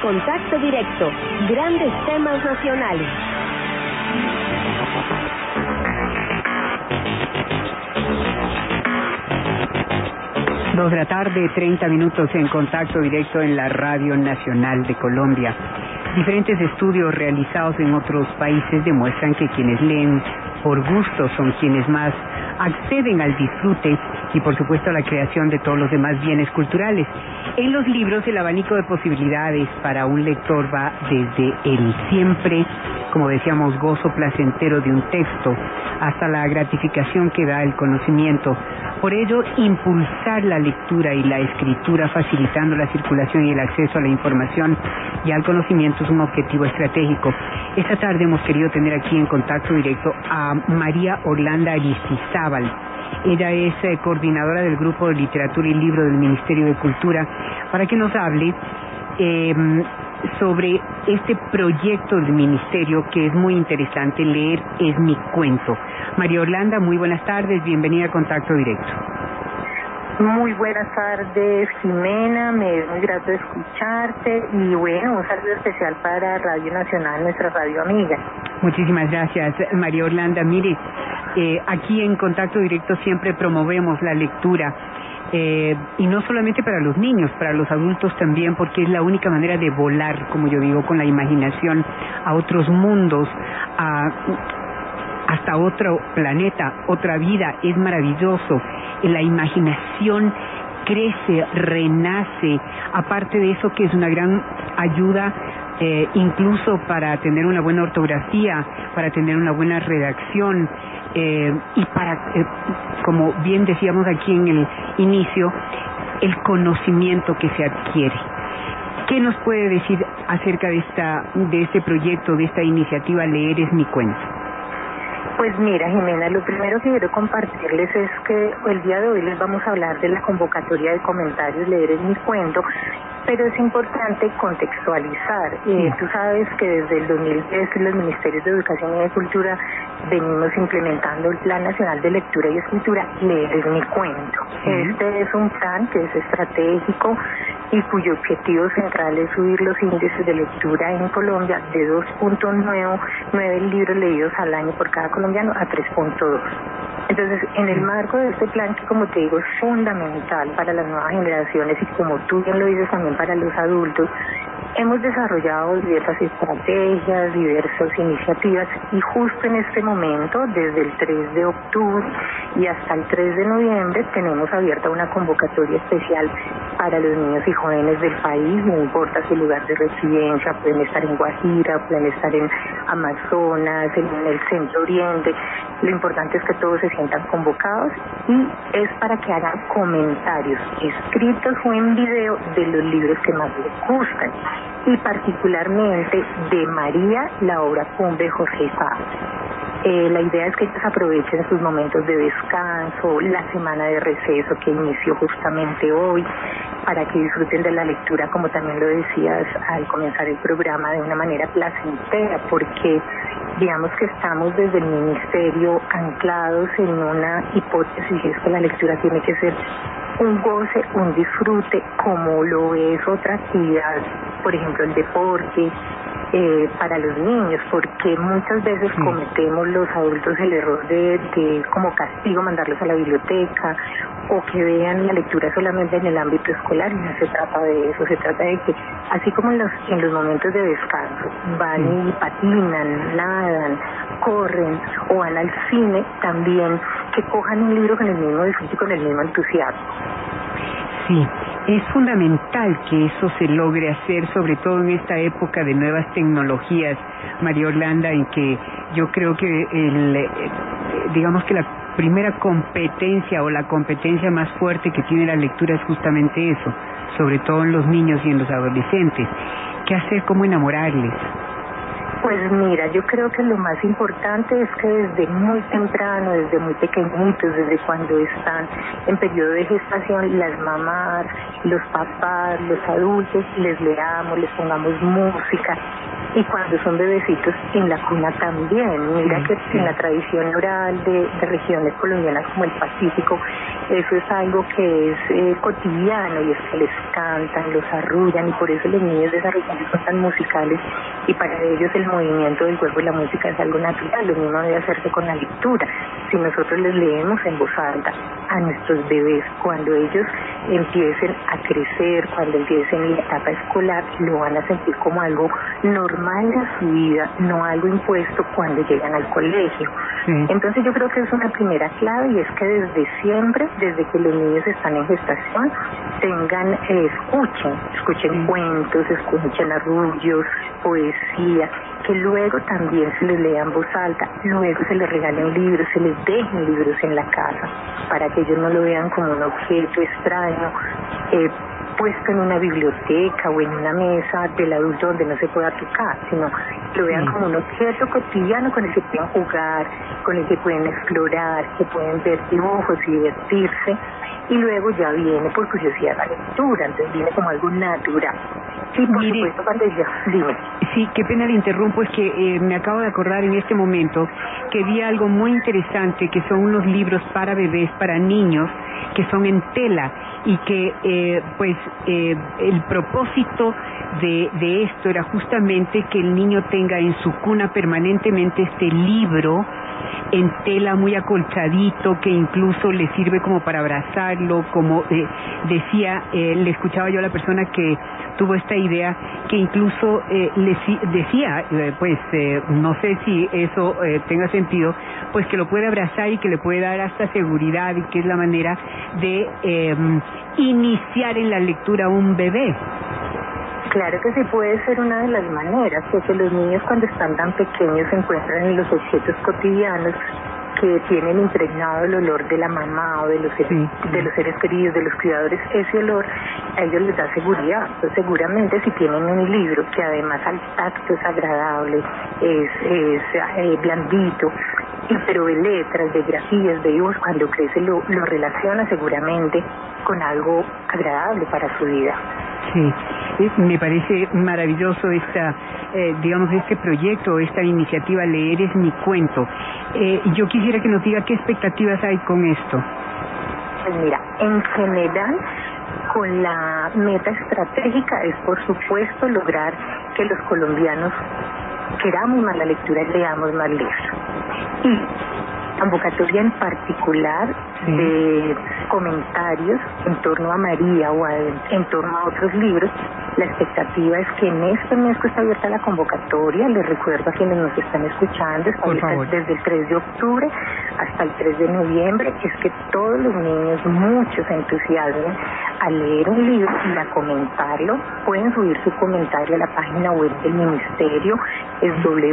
Contacto Directo, grandes temas nacionales. Dos de la tarde, 30 minutos en Contacto Directo en la Radio Nacional de Colombia. Diferentes estudios realizados en otros países demuestran que quienes leen por gusto son quienes más acceden al disfrute y por supuesto a la creación de todos los demás bienes culturales. En los libros el abanico de posibilidades para un lector va desde el siempre, como decíamos, gozo placentero de un texto hasta la gratificación que da el conocimiento. Por ello, impulsar la lectura y la escritura facilitando la circulación y el acceso a la información y al conocimiento es un objetivo estratégico. Esta tarde hemos querido tener aquí en Contacto Directo a María Orlanda Aristizábal. Ella es coordinadora del Grupo de Literatura y Libro del Ministerio de Cultura, para que nos hable sobre este proyecto del Ministerio que es muy interesante. Leer es mi cuento. María Orlanda, muy buenas tardes, bienvenida a Contacto Directo. Muy buenas tardes, Jimena, me es muy grato escucharte y bueno, un saludo especial para Radio Nacional, nuestra radio amiga. Muchísimas gracias, María Orlanda. Mire, aquí en Contacto Directo siempre promovemos la lectura, y no solamente para los niños, para los adultos también, porque es la única manera de volar, como yo digo, con la imaginación a otros mundos, hasta otro planeta, otra vida. Es maravilloso. La imaginación crece, renace. Aparte de eso, que es una gran ayuda incluso para tener una buena ortografía, para tener una buena redacción, y para, como bien decíamos aquí en el inicio, el conocimiento que se adquiere. ¿Qué nos puede decir acerca de este proyecto, de esta iniciativa Leer es mi cuento? Pues mira, Jimena, lo primero que quiero compartirles es que el día de hoy les vamos a hablar de la convocatoria de comentarios Leer es mi cuento, pero es importante contextualizar. Tú sabes que desde el 2010 los Ministerios de Educación y de Cultura venimos implementando el Plan Nacional de Lectura y Escritura Leer es mi cuento. Este es un plan que es estratégico y cuyo objetivo central es subir los índices de lectura en Colombia de 2.9 libros leídos al año por cada colombiano a 3.2. Entonces, en el marco de este plan, que como te digo es fundamental para las nuevas generaciones y como tú bien lo dices también para los adultos, hemos desarrollado diversas estrategias, diversas iniciativas y justo en este momento, desde el 3 de octubre y hasta el 3 de noviembre, tenemos abierta una convocatoria especial para los niños y jóvenes del país, no importa su lugar de residencia, pueden estar en Guajira, pueden estar en Amazonas, en el Centro Oriente. Lo importante es que todos se sientan convocados y es para que hagan comentarios escritos o en video de los libros que más les gustan y particularmente de María, la obra Cumbe José Paz. La idea es que ellos aprovechen sus momentos de descanso, la semana de receso que inició justamente hoy, para que disfruten de la lectura, como también lo decías al comenzar el programa, de una manera placentera, porque digamos que estamos desde el Ministerio anclados en una hipótesis, y es que la lectura tiene que ser un goce, un disfrute, como lo es otra actividad, por ejemplo el deporte, para los niños, porque muchas veces cometemos los adultos el error de como castigo mandarlos a la biblioteca o que vean la lectura solamente en el ámbito escolar, y no se trata de eso. Se trata de que así como en los momentos de descanso van y patinan, nadan, corren o van al cine, también que cojan un libro con el mismo disfrute y con el mismo entusiasmo. Sí, es fundamental que eso se logre hacer, sobre todo en esta época de nuevas tecnologías, María Orlanda, en que yo creo que digamos que la primera competencia o la competencia más fuerte que tiene la lectura es justamente eso, sobre todo en los niños y en los adolescentes. ¿Qué hacer? ¿Cómo enamorarles? Pues mira, yo creo que lo más importante es que desde muy temprano, desde muy pequeñitos, desde cuando están en periodo de gestación, las mamás, los papás, los adultos, les leamos, les pongamos música y cuando son bebecitos en la cuna también. Mira que en la tradición oral de regiones colombianas como el Pacífico, eso es algo que es cotidiano, y es que les cantan, los arrullan, y por eso los niños de esas regiones son tan musicales, y para ellos el movimiento del cuerpo y la música es algo natural. Lo mismo debe hacerse con la lectura. Si nosotros les leemos en voz alta a nuestros bebés, cuando ellos empiecen a crecer, cuando empiecen en la etapa escolar, lo van a sentir como algo normal en su vida, no algo impuesto cuando llegan al colegio. Entonces yo creo que es una primera clave, y es que desde siempre, desde que los niños están en gestación, escuchen cuentos, escuchen arrullos, poesía, que luego también se les lea en voz alta, luego se les regalen libros, se les dejen libros en la casa, para que ellos no lo vean como un objeto extraño, puesto en una biblioteca o en una mesa del adulto donde no se pueda tocar, sino lo vean como un objeto cotidiano con el que pueden jugar, con el que pueden explorar, que pueden ver dibujos y divertirse, y luego ya viene por curiosidad la lectura, entonces viene como algo natural. Sí, por supuesto, cuando dime. Sí, qué pena le interrumpo, es que me acabo de acordar en este momento que vi algo muy interesante, que son unos libros para bebés, para niños, que son en tela, y que el propósito de esto era justamente que el niño tenga en su cuna permanentemente este libro en tela muy acolchadito, que incluso le sirve como para abrazarlo, como le escuchaba yo a la persona que tuvo esta idea, que incluso decía, no sé si eso tenga sentido, pues que lo puede abrazar y que le puede dar hasta seguridad, y que es la manera de iniciar en la lectura a un bebé. Claro que sí, puede ser una de las maneras, porque los niños cuando están tan pequeños se encuentran en los objetos cotidianos que tienen impregnado el olor de la mamá o de los seres queridos, de los cuidadores. Ese olor a ellos les da seguridad. Entonces, seguramente si tienen un libro que además al tacto es agradable, es blandito, pero de letras, de grafías, de dibujos, cuando crece lo relaciona seguramente con algo agradable para su vida. Sí, me parece maravilloso este proyecto, esta iniciativa Leer es mi cuento. Yo quisiera que nos diga qué expectativas hay con esto. Pues mira, en general, con la meta estratégica es, por supuesto, lograr que los colombianos queramos más la lectura y leamos más libros. Y convocatoria en particular de comentarios en torno a María o en torno a otros libros. La expectativa es que en este mes que está abierta la convocatoria, les recuerdo a quienes nos están escuchando, desde el 3 de octubre hasta el 3 de noviembre, es que todos los niños, muchos, se entusiasmen a leer un libro y a comentarlo. Pueden subir su comentario a la página web del ministerio, es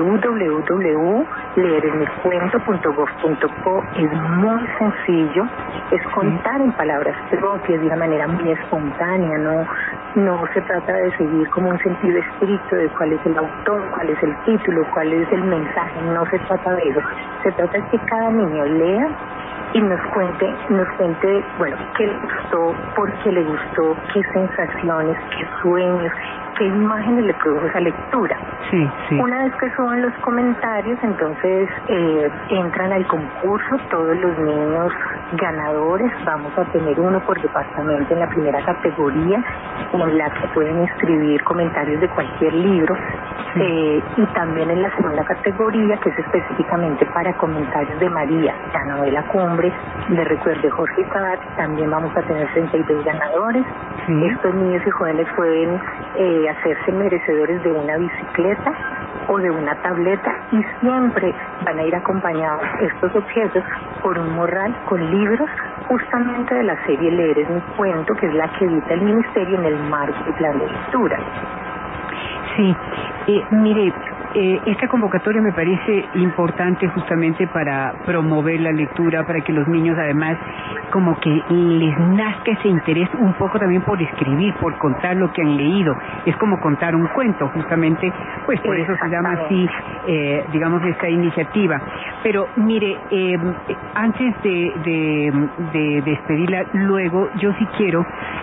www.leeresmicuento.gov.co. Es muy sencillo, es contar en palabras propias de una manera muy espontánea, no se trata de seguir como un sentido estricto de cuál es el autor, cuál es el título, cuál es el mensaje, no se trata de eso. Se trata de que cada niño lea y nos cuente, bueno, qué le gustó, por qué le gustó, qué sensaciones, qué sueños, qué imágenes le produjo esa lectura. Sí. Una vez que suban los comentarios, entonces entran al concurso todos los niños ganadores. Vamos a tener uno por departamento en la primera categoría, en la que pueden escribir comentarios de cualquier libro. Y también en la segunda categoría, que es específicamente para comentarios de María, la novela Cumbre, le recuerdo Jorge Sabat. También vamos a tener 32 ganadores. Estos niños y jóvenes pueden hacerse merecedores de una bicicleta o de una tableta, y siempre van a ir acompañados estos objetos por un morral con libros justamente de la serie Leer es mi cuento, que es la que edita el ministerio en el marco del plan de lectura. Sí, mire, esta convocatoria me parece importante justamente para promover la lectura, para que los niños además como que les nazca ese interés un poco también por escribir, por contar lo que han leído. Es como contar un cuento, justamente, pues por eso se llama así, digamos, esta iniciativa. Pero mire, antes de despedirla, luego yo sí quiero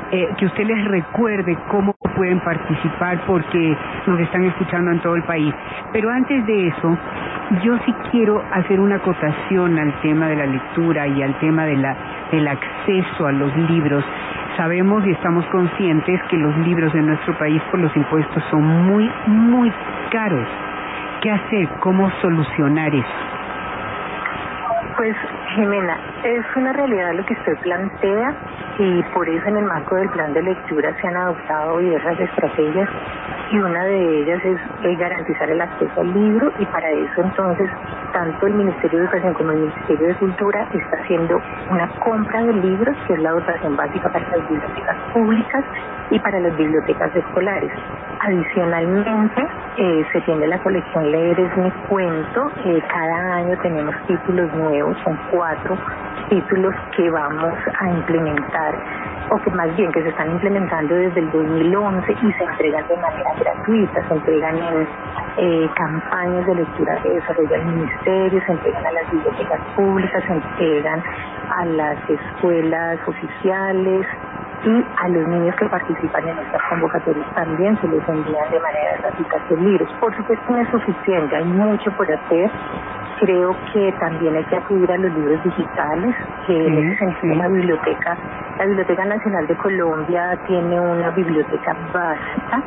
que usted les recuerde cómo pueden participar, porque nos están escuchando en todo el país. Pero antes de eso, yo sí quiero hacer una acotación al tema de la lectura y al tema del acceso a los libros. Sabemos y estamos conscientes que los libros en nuestro país por los impuestos son muy, muy caros. ¿Qué hacer? ¿Cómo solucionar eso? Pues, Jimena, es una realidad lo que usted plantea y por eso en el marco del plan de lectura se han adoptado diversas estrategias y una de ellas es garantizar el acceso al libro, y para eso entonces tanto el Ministerio de Educación como el Ministerio de Cultura está haciendo una compra de libros, que es la dotación básica para las bibliotecas públicas y para las bibliotecas escolares. Adicionalmente, se tiene la colección Leer es mi cuento. Cada año tenemos títulos nuevos, son 4 títulos que vamos a implementar, o que más bien que se están implementando desde el 2011 y se entregan de manera gratuita, se entregan en campañas de lectura que desarrolla el Ministerio, se entregan a las bibliotecas públicas, se entregan a las escuelas oficiales, y a los niños que participan en estas convocatorias también se les envían de manera gratuita los libros. Por supuesto no es suficiente, hay mucho por hacer. Creo que también hay que acudir a los libros digitales, que en ese sentido la Biblioteca Nacional de Colombia tiene una biblioteca básica,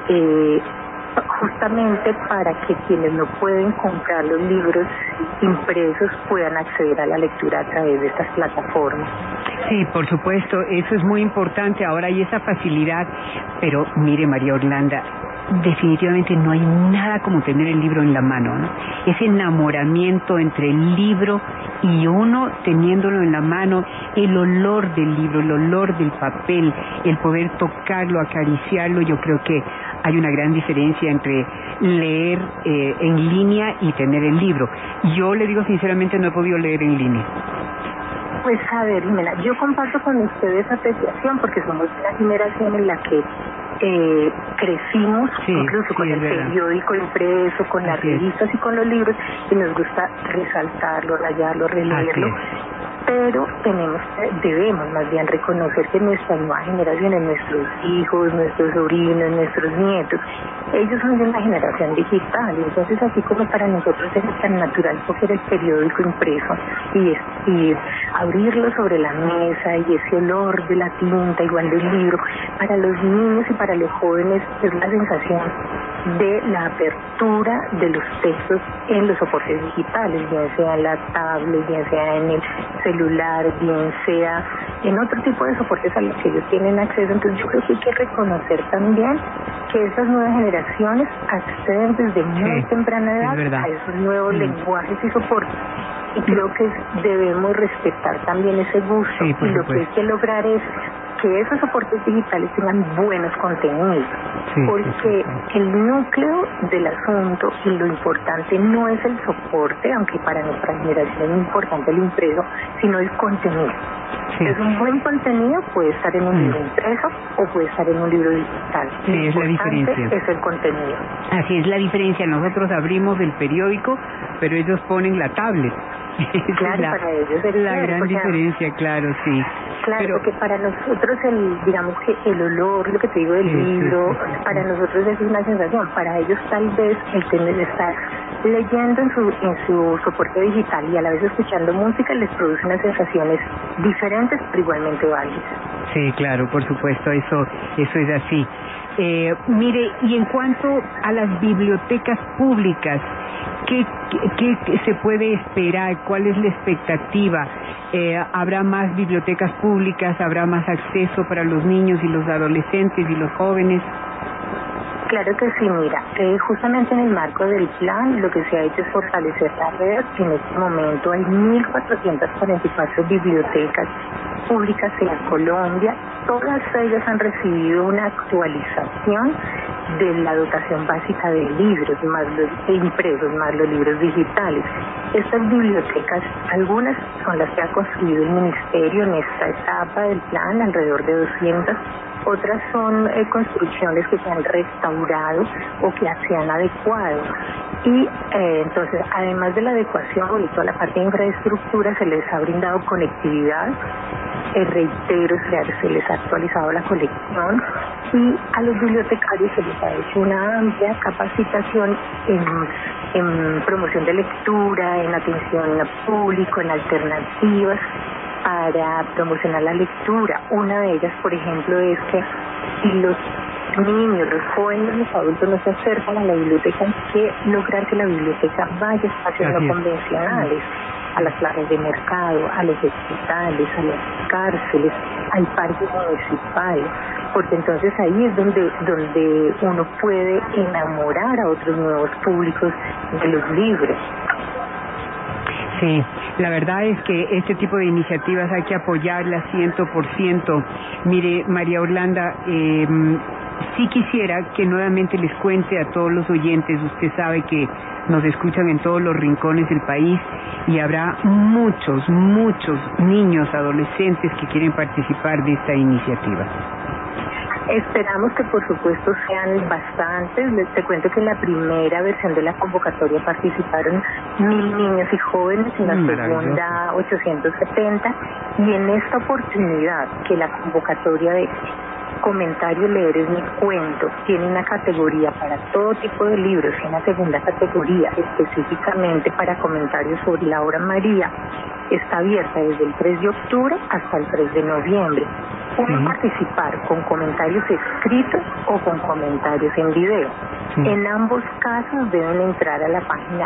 justamente para que quienes no pueden comprar los libros impresos puedan acceder a la lectura a través de estas plataformas. Sí, por supuesto, eso es muy importante. Ahora hay esa facilidad, pero mire, María Orlanda, definitivamente no hay nada como tener el libro en la mano, ¿no? Ese enamoramiento entre el libro y uno teniéndolo en la mano, el olor del libro, el olor del papel, el poder tocarlo, acariciarlo. Yo creo que hay una gran diferencia entre leer en línea y tener el libro. Yo le digo sinceramente, no he podido leer en línea. Pues a ver, Jimena, yo comparto con ustedes esa apreciación porque somos una generación en la que crecimos incluso con el periódico impreso, con las revistas y con los libros, y nos gusta resaltarlo, rayarlo, releerlo. Pero debemos más bien reconocer que nuestras nuevas generaciones, nuestros hijos, nuestros sobrinos, nuestros nietos, ellos son de una generación digital, y entonces así como para nosotros es tan natural coger el periódico impreso y abrirlo sobre la mesa, y ese olor de la tinta igual del libro, para los niños y para los jóvenes es la sensación de la apertura de los textos en los soportes digitales, bien sea en la tablet, bien sea en el celular, bien sea en otro tipo de soportes a los que ellos tienen acceso. Entonces yo creo que hay que reconocer también que esas nuevas generaciones acceden desde muy temprana edad a esos nuevos lenguajes y soportes, y creo que debemos respetar también ese gusto, y lo que hay que lograr es que esos soportes digitales tengan buenos contenidos, porque el núcleo del asunto y lo importante no es el soporte, aunque para nuestra generación es muy importante el impreso, sino el contenido. Es un buen contenido, puede estar en un libro impreso o puede estar en un libro digital. Sí, es la diferencia. Es el contenido. Así es la diferencia. Nosotros abrimos el periódico, pero ellos ponen la tablet. Claro, para ellos es la gran diferencia, claro, sí. Claro, pero, porque para nosotros digamos que el olor, lo que te digo del libro, para nosotros es una sensación. Para ellos tal vez el tener de estar leyendo en su soporte digital y a la vez escuchando música les produce unas sensaciones diferentes pero igualmente válidas. Sí, claro, por supuesto, eso es así. Mire, y en cuanto a las bibliotecas públicas, ¿qué se puede esperar? ¿Cuál es la expectativa? ¿Habrá más bibliotecas públicas? ¿Habrá más acceso para los niños y los adolescentes y los jóvenes? Claro que sí, mira, justamente en el marco del plan lo que se ha hecho es fortalecer la red. En este momento hay 1.444 bibliotecas públicas en Colombia. Todas ellas han recibido una actualización de la dotación básica de libros, más los impresos, más los libros digitales. Estas bibliotecas, algunas son las que ha construido el Ministerio en esta etapa del plan, alrededor de 200. Otras son construcciones que se han restaurado o que se han adecuado. Y entonces, además de la adecuación y toda la parte de infraestructura, se les ha brindado conectividad reitero, se les ha actualizado la colección y a los bibliotecarios se les ha hecho una amplia capacitación en promoción de lectura, en atención al público, en alternativas para promocionar la lectura. Una de ellas, por ejemplo, es que si los niños, los jóvenes, los adultos no se acercan a la biblioteca, hay que lograr que la biblioteca vaya a espacios no convencionales, a las plazas de mercado, a los hospitales, a las cárceles, al parque municipal, porque entonces ahí es donde uno puede enamorar a otros nuevos públicos de los libros. Sí, la verdad es que este tipo de iniciativas hay que apoyarlas 100%. Mire, María Orlanda, sí quisiera que nuevamente les cuente a todos los oyentes, usted sabe que nos escuchan en todos los rincones del país y habrá muchos niños, adolescentes que quieren participar de esta iniciativa. Esperamos que por supuesto sean bastantes. Te cuento que en la primera versión de la convocatoria participaron 1.000 niños y jóvenes, en la segunda 870, y en esta oportunidad que la convocatoria de comentario leer es mi cuento tiene una categoría para todo tipo de libros y una segunda categoría específicamente para comentarios sobre la obra María, está abierta desde el 3 de octubre hasta el 3 de noviembre. Pueden participar con comentarios escritos o con comentarios en video. En ambos casos deben entrar a la página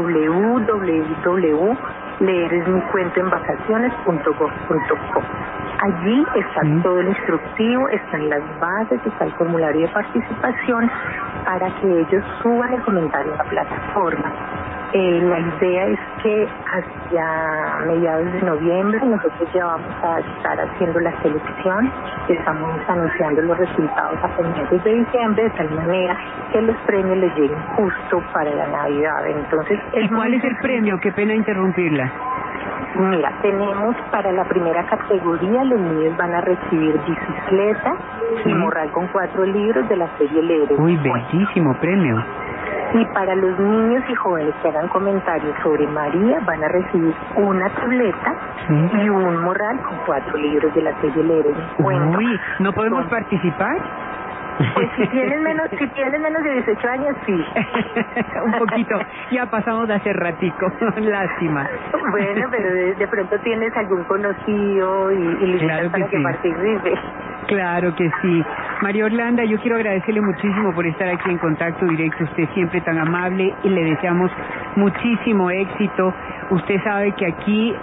www.leeresmicuentoenvacaciones.gov.co. Allí está todo el instructivo, están las bases, está el formulario de participación para que ellos suban el comentario a la plataforma. La idea es que hacia mediados de noviembre nosotros ya vamos a estar haciendo la selección, estamos anunciando los resultados a comienzos de diciembre, de tal manera que los premios les lleguen justo para la Navidad. Entonces, ¿y cuál es el premio? Qué pena interrumpirla. Mira, tenemos para la primera categoría, los niños van a recibir bicicleta y morral con 4 libros de la serie Leer. Uy, bellísimo premio. Y para los niños y jóvenes que hagan comentarios sobre María, van a recibir una tableta y un morral con 4 libros de la serie Leer en Cuento. Uy, ¿no podemos participar? Pues si tienes menos de 18 años, sí. Un poquito, ya pasamos de hace ratico, lástima. Bueno, pero de pronto tienes algún conocido y le invitas para que participe. Claro que sí. María Orlanda, yo quiero agradecerle muchísimo por estar aquí en Contacto Directo, usted siempre tan amable y le deseamos muchísimo éxito. Usted sabe que aquí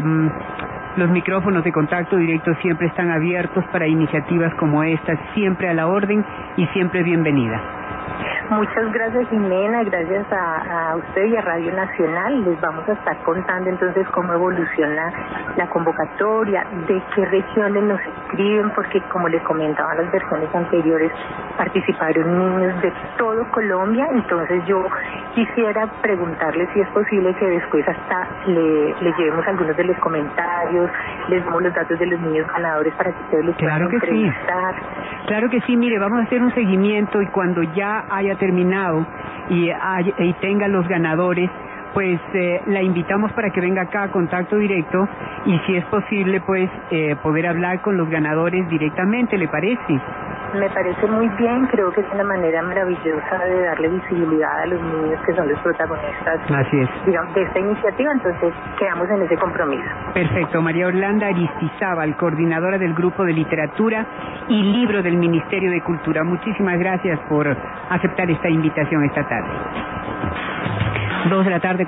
los micrófonos de Contacto Directo siempre están abiertos para iniciativas como estas, siempre a la orden y siempre bienvenida. Muchas gracias, Jimena, gracias a usted y a Radio Nacional. Les vamos a estar contando entonces cómo evoluciona la convocatoria, de qué regiones nos escriben, porque como les comentaba en las versiones anteriores, participaron niños de todo Colombia. Entonces yo quisiera preguntarles si es posible que después hasta le llevemos algunos de los comentarios, les damos los datos de los niños ganadores para que ustedes los puedan entrevistar. Claro que sí, mire, vamos a hacer un seguimiento y cuando ya haya terminado y tenga los ganadores, pues la invitamos para que venga acá a Contacto Directo y si es posible, pues poder hablar con los ganadores directamente, ¿le parece? Me parece muy bien, creo que es una manera maravillosa de darle visibilidad a los niños que son los protagonistas. Así es. Digamos, de esta iniciativa, entonces quedamos en ese compromiso. Perfecto. María Orlanda Aristizábal, coordinadora del Grupo de Literatura y Libro del Ministerio de Cultura. Muchísimas gracias por aceptar esta invitación esta tarde. 2 de la tarde.